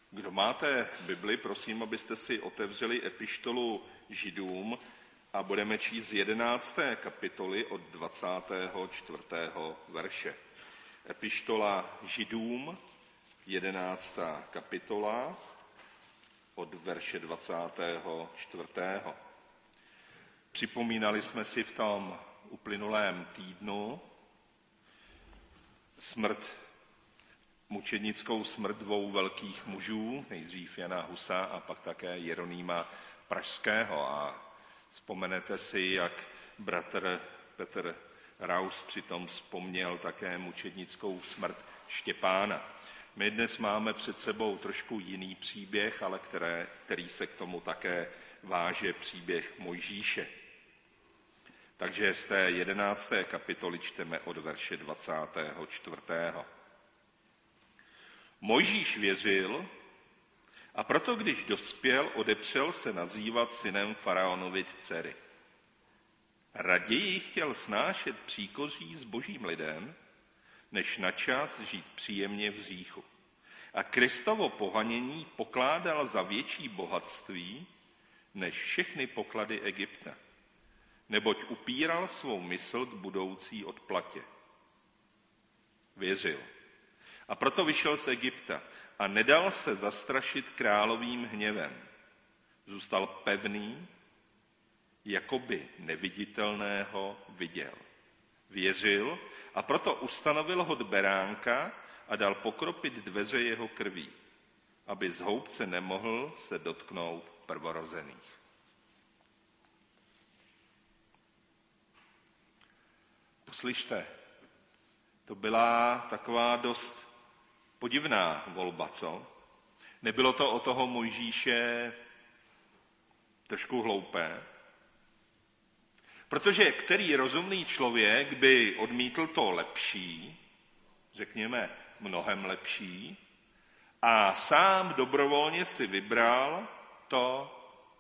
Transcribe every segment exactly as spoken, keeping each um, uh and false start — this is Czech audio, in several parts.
Kdo máte Bibli, prosím, abyste si otevřeli epištolu Židům a budeme číst z jedenácté kapitoly od dvacátého čtvrtého verše. Epištola Židům, jedenáctá kapitola od verše dvacátého čtvrtého. Připomínali jsme si v tom uplynulém týdnu smrt, mučednickou smrt dvou velkých mužů, nejdřív Jana Husa a pak také Jeronýma Pražského. A vzpomenete si, jak bratr Petr Raus přitom vzpomněl také mučednickou smrt Štěpána. My dnes máme před sebou trošku jiný příběh, ale které, který se k tomu také váže, příběh Mojžíše. Takže z té jedenácté kapitoly čteme od verše dvacátého čtvrtého. Mojžíš věřil a proto, když dospěl, odepřel se nazývat synem faraonovy dcery. Raději chtěl snášet příkoří s božím lidem, než na čas žít příjemně v hříchu. A Kristovo pohanění pokládal za větší bohatství, než všechny poklady Egypta, neboť upíral svou mysl k budoucí odplatě. Věřil. A proto vyšel z Egypta a nedal se zastrašit královým hněvem. Zůstal pevný, jakoby neviditelného viděl. Věřil a proto ustanovil hod beránka a dal pokropit dveře jeho krví, aby z houbce nemohl se dotknout prvorozených. Poslyšte, to byla taková dost podivná volba, co? Nebylo to o toho Mojžíše trošku hloupé? Protože který rozumný člověk by odmítl to lepší, řekněme mnohem lepší, a sám dobrovolně si vybral to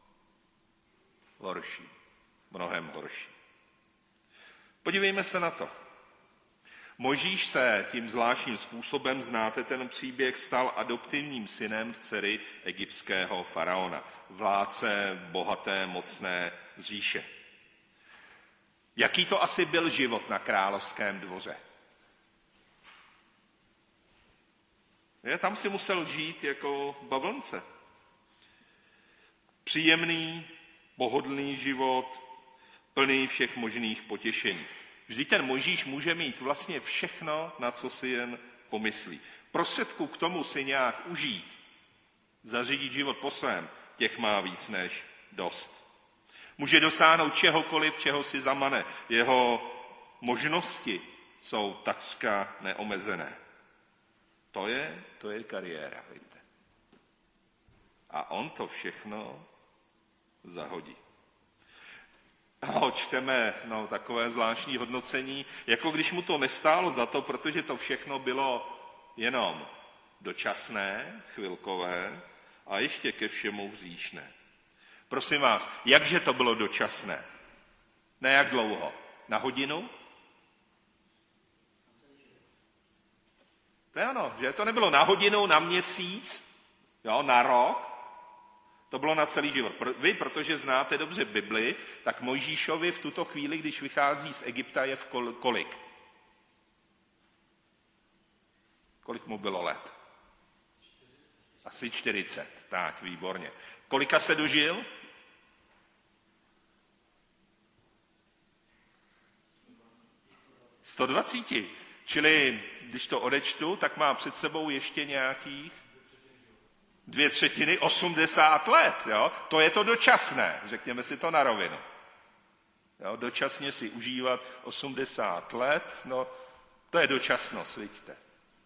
horší, mnohem horší. Podívejme se na to. Mojžíš se tím zvláštním způsobem, znáte ten příběh, stal adoptivním synem dcery egyptského faraona, vládce bohaté, mocné říše. Jaký to asi byl život na královském dvoře? Je, tam si musel žít jako v bavlnce. Příjemný, pohodlný život, plný všech možných potěšení. Vždyť ten Mojžíš může mít vlastně všechno, na co si jen pomyslí. Prostředků k tomu si nějak užít, zařídit život po svém, těch má víc než dost. Může dosáhnout čehokoliv, čeho si zamane. Jeho možnosti jsou takřka neomezené. To je, to je kariéra, víte. A on to všechno zahodí. No, čteme no, takové zvláštní hodnocení, jako když mu to nestálo za to, protože to všechno bylo jenom dočasné, chvilkové a ještě ke všemu hříšné. Prosím vás, jakže to bylo dočasné? Na jak dlouho? Na hodinu? To je ano, že to nebylo na hodinu, na měsíc, jo, na rok. To bylo na celý život. Vy, protože znáte dobře Bibli, tak Mojžíšovi v tuto chvíli, když vychází z Egypta, je v kolik? Kolik mu bylo let? Asi čtyřicet. Tak, výborně. Kolika se dožil? sto dvacet. Čili, když to odečtu, tak má před sebou ještě nějakých dvě třetiny, osmdesát let. Jo? To je to dočasné, řekněme si to na rovinu. Jo? Dočasně si užívat osmdesát let, no to je dočasnost, vidíte.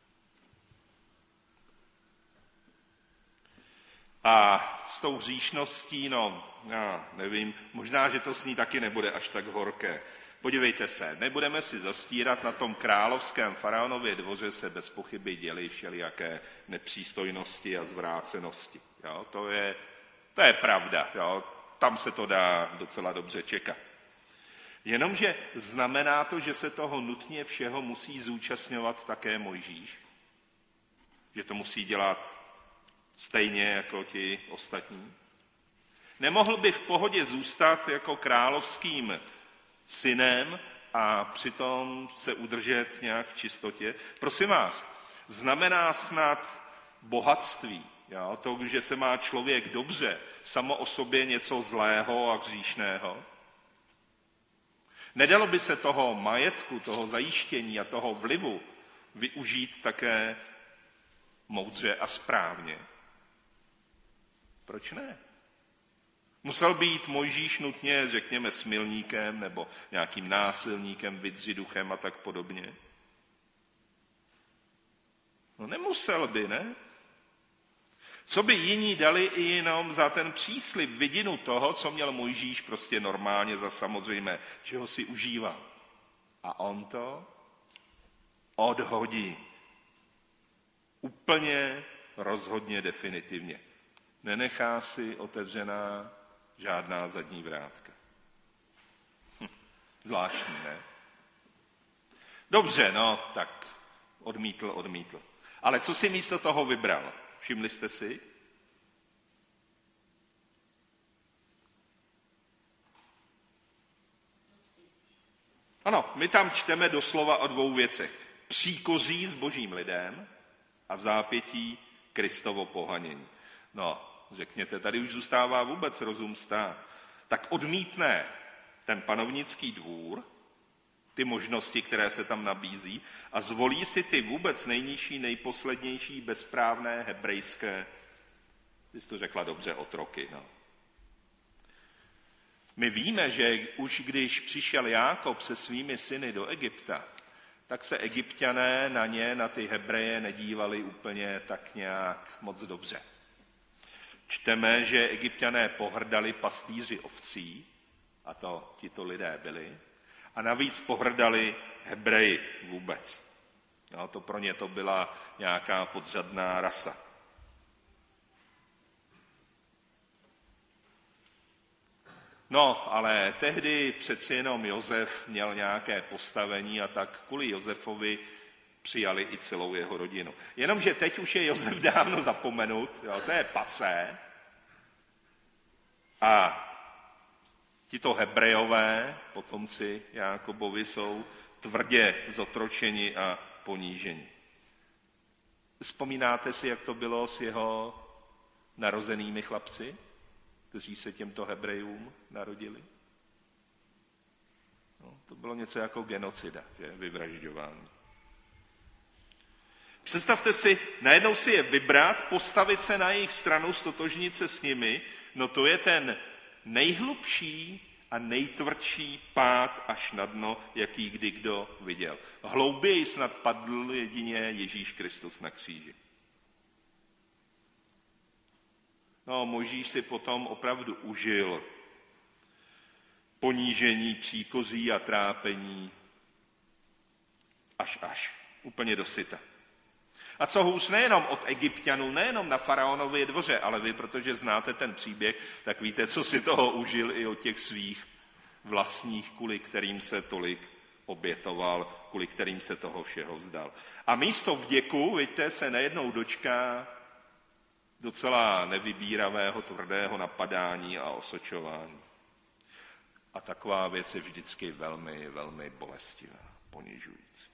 A s tou hříšností, no, já nevím, možná, že to s ní taky nebude až tak horké. Podívejte se, nebudeme si zastírat, na tom královském faraonově dvoře se bez pochyby děly všelijaké nepřístojnosti a zvrácenosti. Jo, to je, to je pravda, jo, tam se to dá docela dobře čekat. Jenomže znamená to, že se toho nutně všeho musí zúčastňovat také Mojžíš. Že to musí dělat stejně jako ti ostatní? Nemohl by v pohodě zůstat jako královským synem a přitom se udržet nějak v čistotě? Prosím vás, znamená snad bohatství, jo? To, že se má člověk dobře, samo o sobě něco zlého a hříšného? Nedalo by se toho majetku, toho zajištění a toho vlivu využít také moudře a správně? Proč ne? Musel být Mojžíš nutně, řekněme, smilníkem nebo nějakým násilníkem, vydřiduchem a tak podobně? No nemusel by, ne? Co by jiní dali i jenom za ten příslib, vidinu toho, co měl Mojžíš prostě normálně za samozřejmé, čeho si užíval. A on to odhodí. Úplně rozhodně definitivně. Nenechá si otevřená žádná zadní vrátka. Hm, zvláštní, ne? Dobře, no, tak odmítl, odmítl. Ale co si místo toho vybral? Všimli jste si? Ano, my tam čteme doslova o dvou věcech. Příkozí s božím lidem a v zápětí Kristovo pohanění. No, řekněte, tady už zůstává vůbec rozum stát. Tak odmítne ten panovnický dvůr, ty možnosti, které se tam nabízí, a zvolí si ty vůbec nejnižší, nejposlednější, bezprávné, hebrejské, ty jsi to řekla dobře, otroky. No. My víme, že už když přišel Jákob se svými syny do Egypta, tak se Egypťané na ně, na ty Hebreje, nedívali úplně tak nějak moc dobře. Čteme, že Egypťané pohrdali pastýři ovcí, a to tito lidé byli, a navíc pohrdali Hebreji vůbec. No, to pro ně to byla nějaká podřadná rasa. No, ale tehdy přeci jenom Josef měl nějaké postavení a tak kvůli Josefovi přijali i celou jeho rodinu. Jenomže teď už je Josef dávno zapomenut, jo, to je pasé. A tito Hebrejové, potomci Jákobovi, jsou tvrdě zotročeni a poníženi. Vzpomínáte si, jak to bylo s jeho narozenými chlapci, kteří se těmto Hebrejům narodili? No, to bylo něco jako genocida, že? Vyvražďování. Představte si, najednou si je vybrat, postavit se na jejich stranu, stotožnit se s nimi, no to je ten nejhlubší a nejtvrdší pád až na dno, jaký kdy kdo viděl. Hlouběji snad padl jedině Ježíš Kristus na kříži. No, Mojžíš si potom opravdu užil ponížení, příkozí a trápení až až, úplně do syta. A co hůř, nejenom od Egypťanů, nejenom na faraonově dvoře, ale vy, protože znáte ten příběh, tak víte, co si toho užil i od těch svých vlastních, kvůli kterým se tolik obětoval, kvůli kterým se toho všeho vzdal. A místo vděku, vidíte, se nejednou dočká docela nevybíravého, tvrdého napadání a osočování. A taková věc je vždycky velmi, velmi bolestivá, ponižující.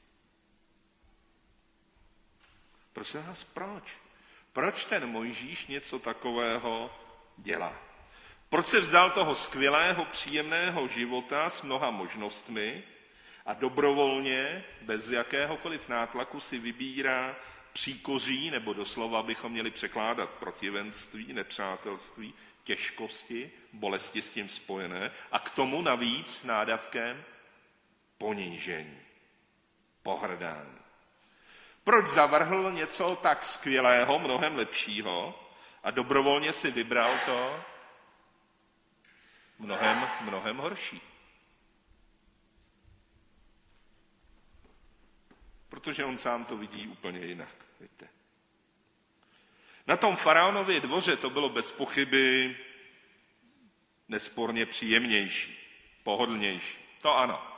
Prosím vás, proč? Proč ten Mojžíš něco takového dělá? Proč se vzdal toho skvělého, příjemného života s mnoha možnostmi a dobrovolně, bez jakéhokoliv nátlaku si vybírá příkozí, nebo doslova bychom měli překládat protivenství, nepřátelství, těžkosti, bolesti s tím spojené a k tomu navíc nádavkem ponížení, pohrdání. Proč zavrhl něco tak skvělého, mnohem lepšího a dobrovolně si vybral to mnohem, mnohem horší? Protože on sám to vidí úplně jinak. Víte. Na tom faraonově dvoře to bylo bez pochyby nesporně příjemnější, pohodlnější. To ano.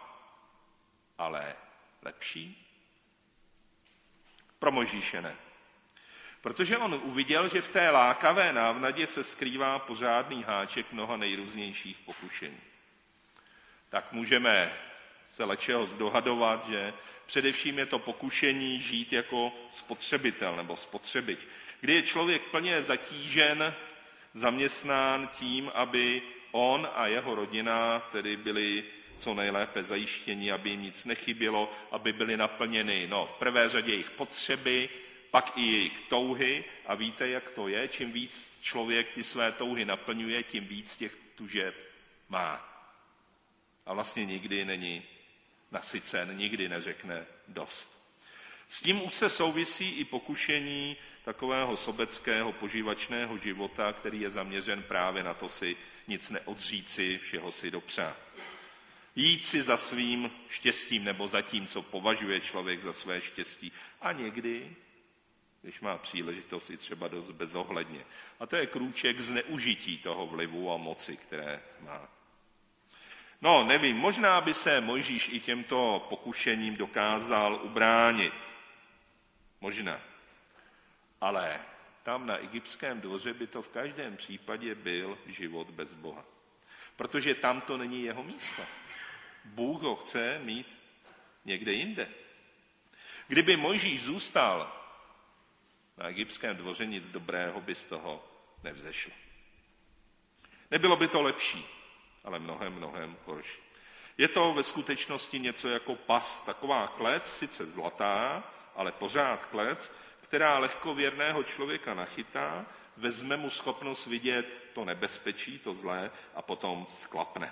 Ale lepší? Pro Mojžíše ne. Protože on uviděl, že v té lákavé návnadě se skrývá pořádný háček mnoha nejrůznějších pokušení. Tak můžeme se lečeho zdohadovat, že především je to pokušení žít jako spotřebitel nebo spotřebič, kdy je člověk plně zatížen, zaměstnán tím, aby on a jeho rodina tedy byli co nejlépe zajištěni, aby jim nic nechybělo, aby byly naplněny no, v prvé řadě jejich potřeby, pak i jejich touhy. A víte, jak to je, čím víc člověk ty své touhy naplňuje, tím víc těch tužeb má. A vlastně nikdy není nasycen, nikdy neřekne dost. S tím už se souvisí i pokušení takového sobeckého poživačného života, který je zaměřen právě na to si nic neodříci, všeho si dopřát. Jít si za svým štěstím nebo za tím, co považuje člověk za své štěstí. A někdy, když má příležitost, i třeba dost bezohledně. A to je krůček zneužití toho vlivu a moci, které má. No, nevím, možná by se Mojžíš i těmto pokušením dokázal ubránit. Možná. Ale tam na egyptském dvoře by to v každém případě byl život bez Boha. Protože tam to není jeho místo. Bůh ho chce mít někde jinde. Kdyby Mojžíš zůstal na egyptském dvoře, nic dobrého by z toho nevzešlo. Nebylo by to lepší, ale mnohem, mnohem horší. Je to ve skutečnosti něco jako pas, taková klec, sice zlatá, ale pořád klec, která lehkověrného člověka nachytá, vezme mu schopnost vidět to nebezpečí, to zlé a potom sklapne.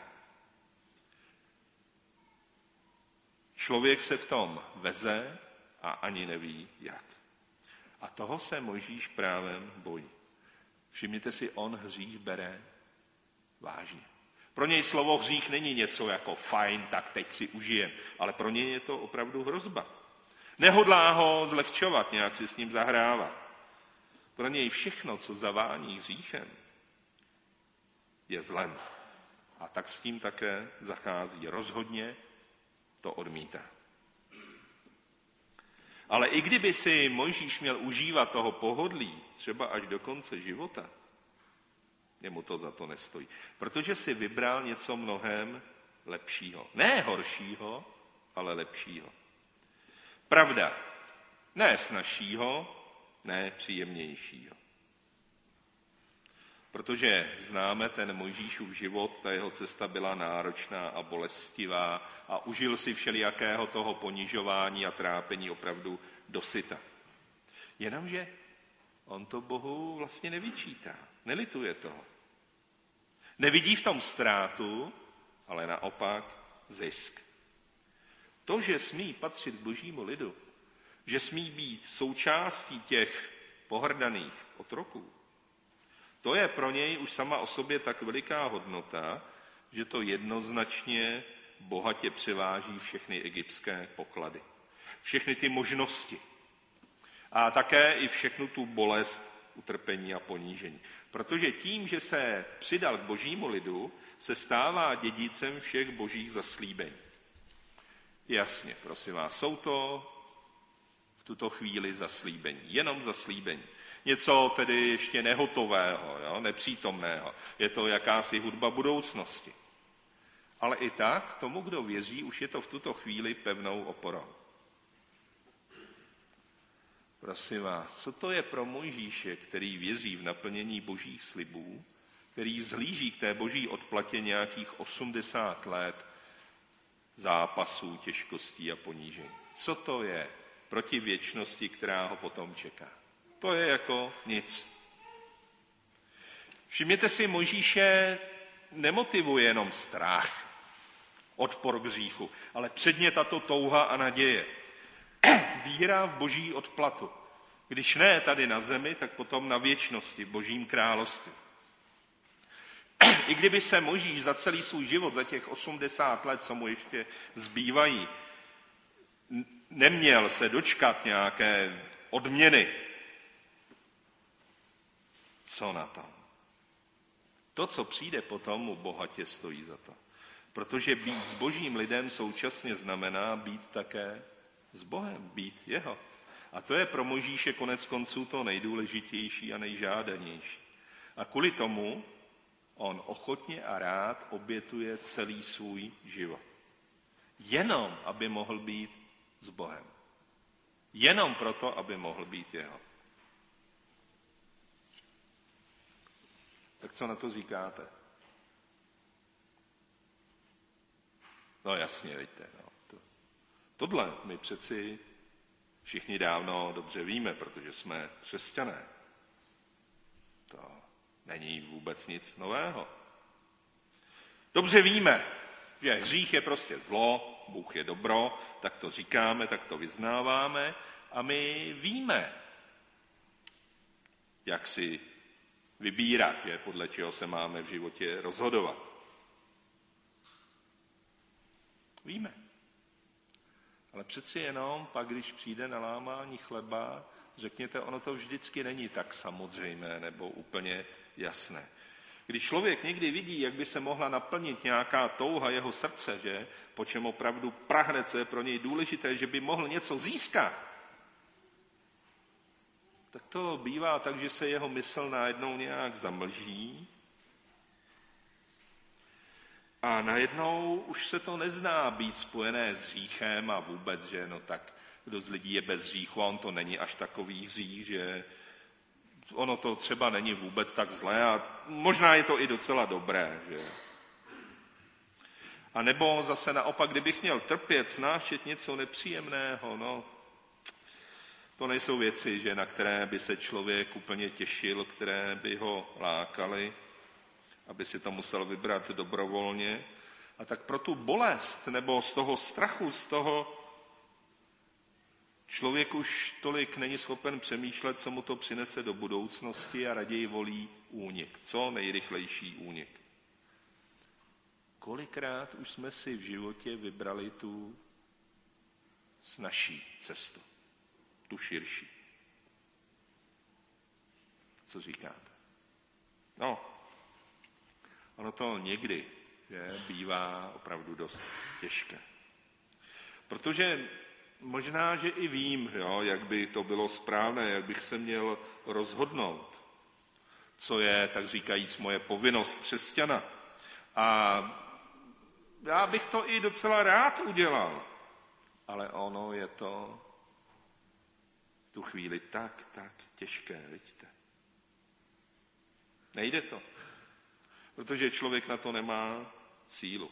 Člověk se v tom veze a ani neví jak. A toho se Mojžíš právem bojí. Všimněte si, on hřích bere vážně. Pro něj slovo hřích není něco jako fajn, tak teď si užijem, ale pro něj je to opravdu hrozba. Nehodlá ho zlehčovat, nějak si s ním zahrávat. Pro něj všechno, co zavání hříchem, je zlem. A tak s tím také zachází. Rozhodně to odmítá. Ale i kdyby si Mojžíš měl užívat toho pohodlí, třeba až do konce života, jemu to za to nestojí. Protože si vybral něco mnohem lepšího. Ne horšího, ale lepšího. Pravda, ne snazšího, ne příjemnějšího. Protože známe ten Mojžíšův život, ta jeho cesta byla náročná a bolestivá a užil si všelijakého toho ponižování a trápení opravdu dosyta. Jenomže on to Bohu vlastně nevyčítá, nelituje toho. Nevidí v tom ztrátu, ale naopak zisk. To, že smí patřit k božímu lidu, že smí být součástí těch pohrdaných otroků, to je pro něj už sama o sobě tak veliká hodnota, že to jednoznačně bohatě převáží všechny egyptské poklady. Všechny ty možnosti. A také i všechnu tu bolest, utrpení a ponížení. Protože tím, že se přidal k božímu lidu, se stává dědicem všech božích zaslíbení. Jasně, prosím vás, jsou to v tuto chvíli zaslíbení, jenom zaslíbení. Něco tedy ještě nehotového, jo, nepřítomného. Je to jakási hudba budoucnosti. Ale i tak tomu, kdo věří, už je to v tuto chvíli pevnou oporou. Prosím vás, co to je pro Mojžíše, který věří v naplnění božích slibů, který zhlíží k té boží odplatě nějakých osmdesát let zápasů, těžkostí a ponížení? Co to je proti věčnosti, která ho potom čeká? To je jako nic. Všimněte si, Mojžíše nemotivuje jenom strach, odpor k hříchu, ale předně tato touha a naděje. Víra v boží odplatu. Když ne tady na zemi, tak potom na věčnosti, v božím království. I kdyby se Mojžíš za celý svůj život, za těch osmdesát let, co mu ještě zbývají, neměl se dočkat nějaké odměny, co na tom? To, co přijde potom, mu bohatě stojí za to. Protože být s božím lidem současně znamená být také s Bohem, být jeho. A to je pro Mojžíše konec konců to nejdůležitější a nejžádanější. A kvůli tomu on ochotně a rád obětuje celý svůj život. Jenom, aby mohl být s Bohem. Jenom proto, aby mohl být jeho. Tak co na to říkáte? No jasně, víte. No, to, tohle my přeci všichni dávno dobře víme, protože jsme křesťané. To není vůbec nic nového. Dobře víme, že hřích je prostě zlo, Bůh je dobro, tak to říkáme, tak to vyznáváme a my víme, jak si vybírat, je, podle čeho se máme v životě rozhodovat. Víme. Ale přeci jenom pak, když přijde na lámání chleba, řekněte, ono to vždycky není tak samozřejmé nebo úplně jasné. Když člověk někdy vidí, jak by se mohla naplnit nějaká touha jeho srdce, že, po čem opravdu prahne, co je pro něj důležité, že by mohl něco získat, tak to bývá tak, že se jeho mysl najednou nějak zamlží a najednou už se to nezná být spojené s hříchem a vůbec, že no tak kdo z lidí je bez hříchu a on to není až takový hřích, že ono to třeba není vůbec tak zlé a možná je to i docela dobré. Že? A nebo zase naopak, kdybych měl trpět, snášet něco nepříjemného, no, to nejsou věci, že, na které by se člověk úplně těšil, které by ho lákaly, aby si to musel vybrat dobrovolně. A tak pro tu bolest nebo z toho strachu, z toho člověk už tolik není schopen přemýšlet, co mu to přinese do budoucnosti a raději volí únik. Co nejrychlejší únik. Kolikrát už jsme si v životě vybrali tu snazší cestu, tu širší. Co říkáte? No, ono to někdy, že, bývá opravdu dost těžké. Protože možná, že i vím, jo, jak by to bylo správné, jak bych se měl rozhodnout, co je, tak říkajíc, moje povinnost křesťana. A já bych to i docela rád udělal, ale ono je to v tu chvíli tak, tak těžké, vidíte. Nejde to, protože člověk na to nemá sílu.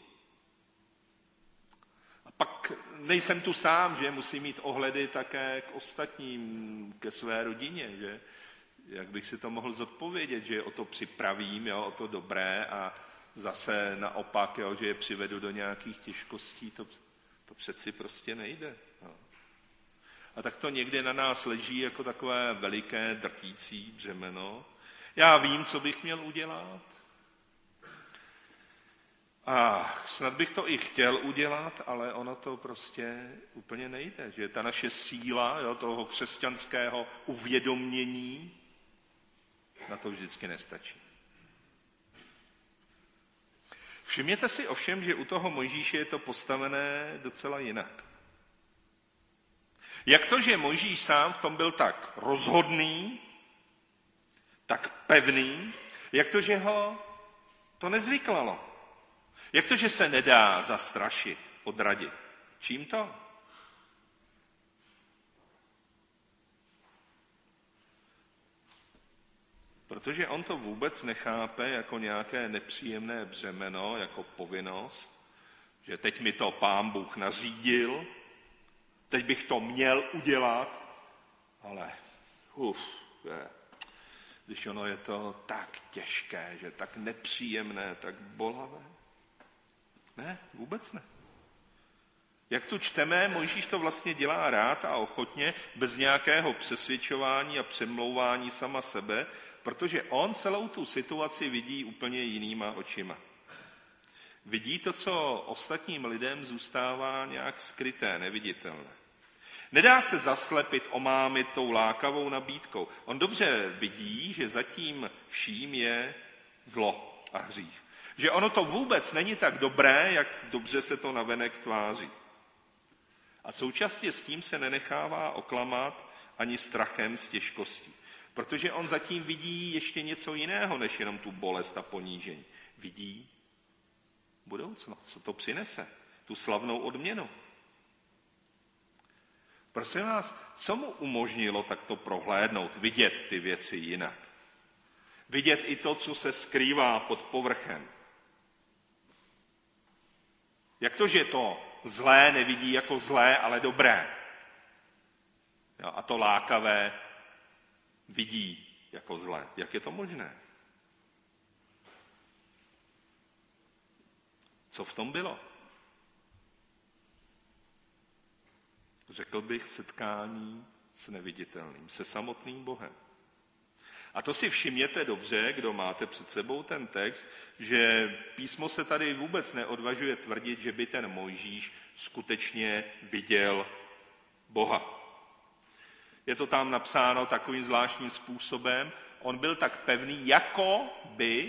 A pak nejsem tu sám, že musím mít ohledy také k ostatním, ke své rodině, že jak bych si to mohl zodpovědět, že o to připravím, jo, o to dobré a zase naopak, jo, že je přivedu do nějakých těžkostí, to, to přeci prostě nejde. Jo. A tak to někdy na nás leží jako takové veliké drtící břemeno. Já vím, co bych měl udělat. A snad bych to i chtěl udělat, ale ono to prostě úplně nejde. Že ta naše síla, jo, toho křesťanského uvědomění na to vždycky nestačí. Všimněte si ovšem, že u toho Mojžíše je to postavené docela jinak. Jak to, že Mojžíš sám v tom byl tak rozhodný, tak pevný, jak to, že ho to nezvyklalo. Jak to, že se nedá zastrašit, odradit? Čím to? Protože on to vůbec nechápe jako nějaké nepříjemné břemeno, jako povinnost, že teď mi to Pán Bůh nařídil, teď bych to měl udělat, ale uf, je, když ono je to tak těžké, že tak nepříjemné, tak bolavé. Ne, vůbec ne. Jak tu čteme, Mojžíš to vlastně dělá rád a ochotně, bez nějakého přesvědčování a přemlouvání sama sebe, protože on celou tu situaci vidí úplně jinýma očima. Vidí to, co ostatním lidem zůstává nějak skryté, neviditelné. Nedá se zaslepit, omámit tou lákavou nabídkou. On dobře vidí, že zatím vším je zlo a hřích. Že ono to vůbec není tak dobré, jak dobře se to navenek tváří. A současně s tím se nenechává oklamat ani strachem z těžkostí. Protože on zatím vidí ještě něco jiného, než jenom tu bolest a ponížení. Vidí budoucnost, co to přinese, tu slavnou odměnu. Prosím vás, co mu umožnilo takto prohlédnout, vidět ty věci jinak? Vidět i to, co se skrývá pod povrchem. Jak to, že to zlé nevidí jako zlé, ale dobré? Jo, a to lákavé vidí jako zlé. Jak je to možné? Co v tom bylo? Řekl bych setkání s neviditelným, se samotným Bohem. A to si všimněte dobře, kdo máte před sebou ten text, že písmo se tady vůbec neodvažuje tvrdit, že by ten Mojžíš skutečně viděl Boha. Je to tam napsáno takovým zvláštním způsobem. On byl tak pevný, jako by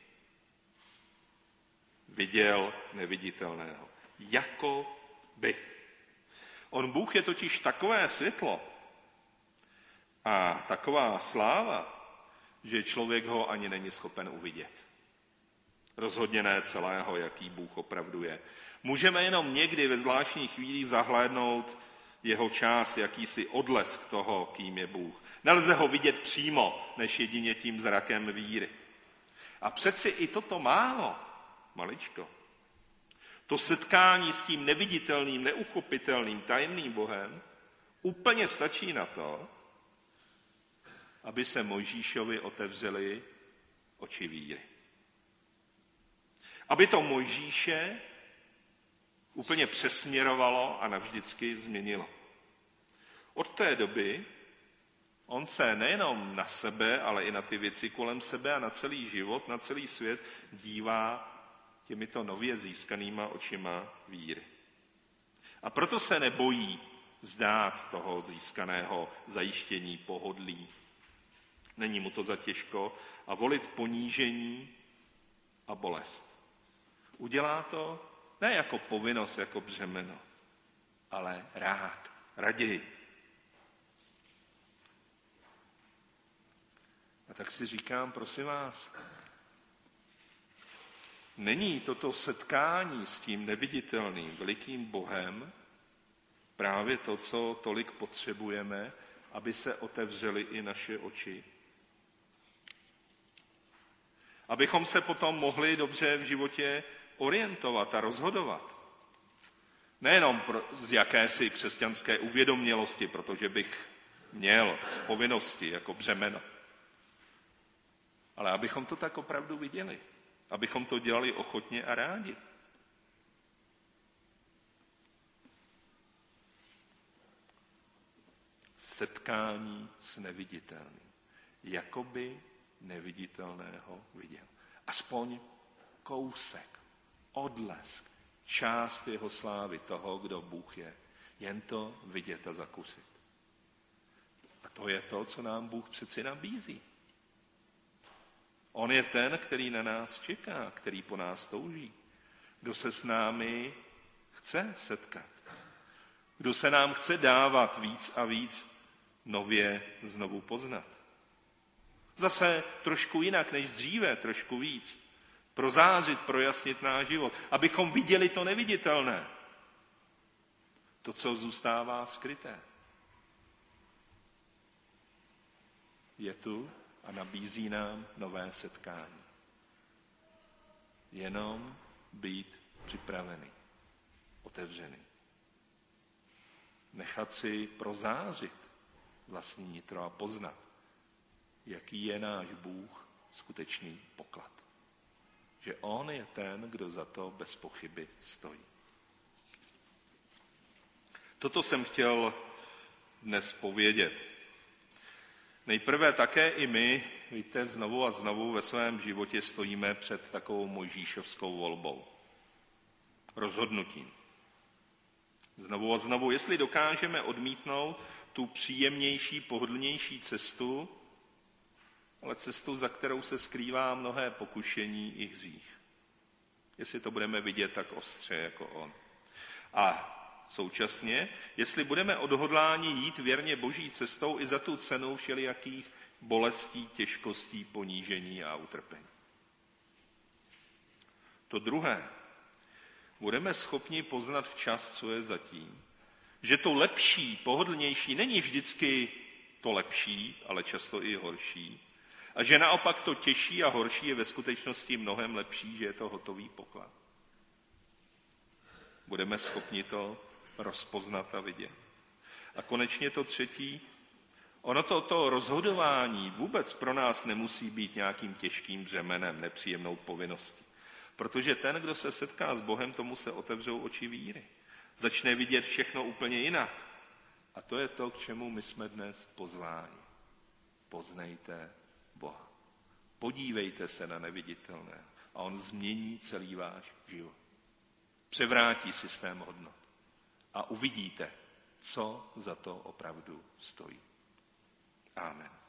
viděl neviditelného. Jako by. On Bůh je totiž takové světlo a taková sláva, že člověk ho ani není schopen uvidět. Rozhodně ne celého, jaký Bůh opravdu je. Můžeme jenom někdy ve zvláštních chvílích zahlédnout jeho část, jakýsi odlesk toho, kým je Bůh. Nelze ho vidět přímo, než jedině tím zrakem víry. A přeci i toto málo, maličko, to setkání s tím neviditelným, neuchopitelným, tajemným Bohem úplně stačí na to, aby se Mojžíšovi otevřely oči víry. Aby to Mojžíše úplně přesměrovalo a navždycky změnilo. Od té doby on se nejenom na sebe, ale i na ty věci kolem sebe a na celý život, na celý svět dívá těmito nově získanýma očima víry. A proto se nebojí vzdát toho získaného zajištění, pohodlí. Není mu to za těžko a volit ponížení a bolest. Udělá to ne jako povinnost, jako břemeno, ale rád, raději. A tak si říkám, prosím vás, není toto setkání s tím neviditelným velikým Bohem právě to, co tolik potřebujeme, aby se otevřely i naše oči? Abychom se potom mohli dobře v životě orientovat a rozhodovat. Nejenom pro, z jakési křesťanské uvědomělosti, protože bych měl z povinnosti jako břemeno, ale abychom to tak opravdu viděli. Abychom to dělali ochotně a rádi. Setkání s neviditelným. Jakoby neviditelného viděl. Aspoň kousek, odlesk, část jeho slávy toho, kdo Bůh je. Jen to vidět a zakusit. A to je to, co nám Bůh přeci nabízí. On je ten, který na nás čeká, který po nás touží. Kdo se s námi chce setkat. Kdo se nám chce dávat víc a víc nově znovu poznat. Zase trošku jinak než dříve, trošku víc. Prozářit, projasnit náš život, abychom viděli to neviditelné. To, co zůstává skryté. Je tu a nabízí nám nové setkání. Jenom být připravený, otevřený. Nechat si prozářit vlastní nitro a poznat, jaký je náš Bůh skutečný poklad. Že on je ten, kdo za to bez pochyby stojí. Toto jsem chtěl dnes povědět. Nejprve také i my, víte, znovu a znovu ve svém životě stojíme před takovou mojžíšovskou volbou. Rozhodnutím. Znovu a znovu, jestli dokážeme odmítnout tu příjemnější, pohodlnější cestu, ale cestu, za kterou se skrývá mnohé pokušení i hřích. Jestli to budeme vidět tak ostře jako on. A současně, jestli budeme odhodláni jít věrně Boží cestou i za tu cenu všelijakých bolestí, těžkostí, ponížení a utrpení. To druhé, budeme schopni poznat včas, co je zatím, že to lepší, pohodlnější není vždycky to lepší, ale často i horší. A že naopak to těžší a horší je ve skutečnosti mnohem lepší, že je to hotový poklad. Budeme schopni to rozpoznat a vidět. A konečně to třetí, ono to, to rozhodování vůbec pro nás nemusí být nějakým těžkým břemenem, nepříjemnou povinností. Protože ten, kdo se setká s Bohem, tomu se otevřou oči víry. Začne vidět všechno úplně jinak. A to je to, k čemu my jsme dnes pozváni. Poznejte Boha. Podívejte se na neviditelné a on změní celý váš život. Převrátí systém hodnot a uvidíte, co za to opravdu stojí. Amen.